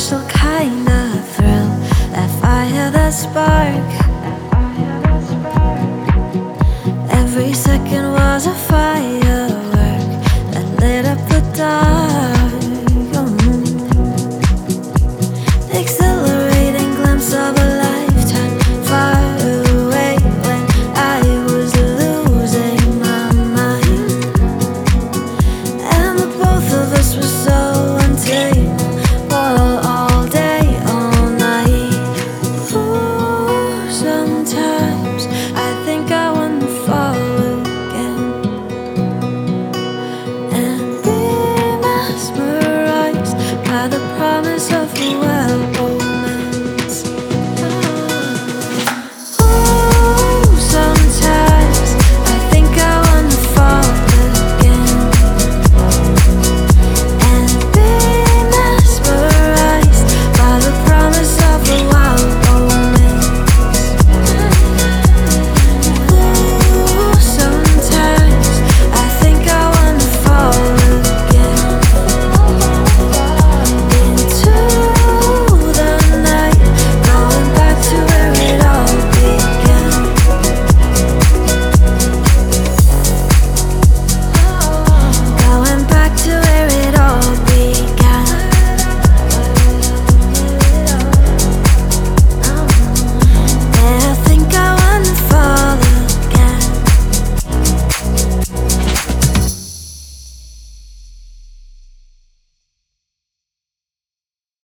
special kind of thrill, that fire, that spark. Every second was a firework that lit up the dark. Exhilarating glimpse of a lifetime, far away when I was losing my mind. And the both of us were so untamable, all day, all night. Ooh, sometimes I think I wanna fall again and be mesmerized by the promise of a